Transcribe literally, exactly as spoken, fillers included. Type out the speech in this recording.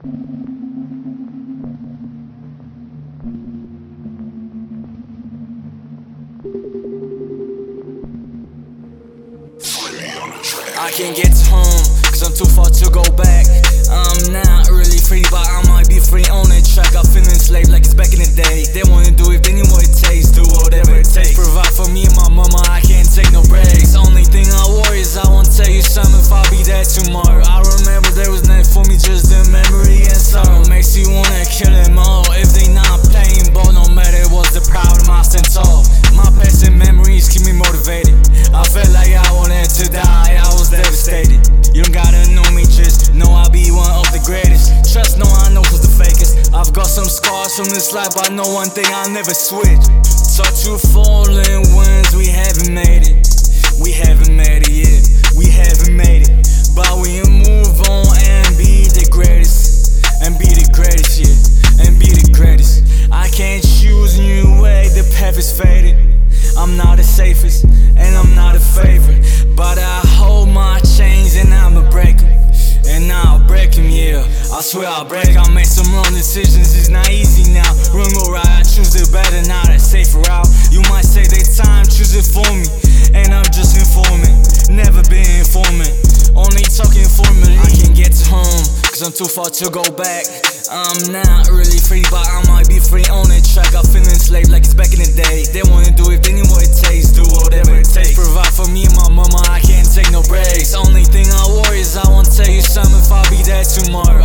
I can't get home, cause I'm too far to go back. I'm not really free, but I might be free on the track. I feel enslaved like it's back in the day. They wanna do it, they need what it takes, do whatever it takes. Provide for me and my mama, I can't take no breaks. Only thing I worry is I won't tell you something if I'll be there tomorrow. I remember there was nothing for me, just the memory and sorrow. Makes you wanna kill them all if they not playing ball. No matter what's the problem, I stand tall. My past and memories keep me motivated. I felt like I wanted to die, I was devastated. You don't gotta know me, just know I'll be one of the greatest. Trust, no, I know who's the fakest. I've got some scars from this life, but I know one thing, I'll never switch. Talk to fallen ones, we haven't made it. We haven't made it yet, we haven't made it. But we move on and be the greatest. And be the greatest, yeah, and be the greatest. I can't choose a new way, the path is faded. I'm not the safest, and I'm not a favorite. But I hold my chains and I'ma break them. And I'll break them, yeah, I swear I'll break. I made some wrong decisions, it's not easy now. Wrong or right, I choose the better, not a safer route. You might say they time, choose it for me. And I'm just informing, never been informant. Only talking formally. I can't get to home, cause I'm too far to go back. I'm not really free, but I might be free on the track. I feel enslaved like it's back in the day. They wanna do it, they need what it takes, do whatever it takes. Provide for me and my mama, I can't take no breaks. Only thing I worry is I won't tell you something if I'll be there tomorrow.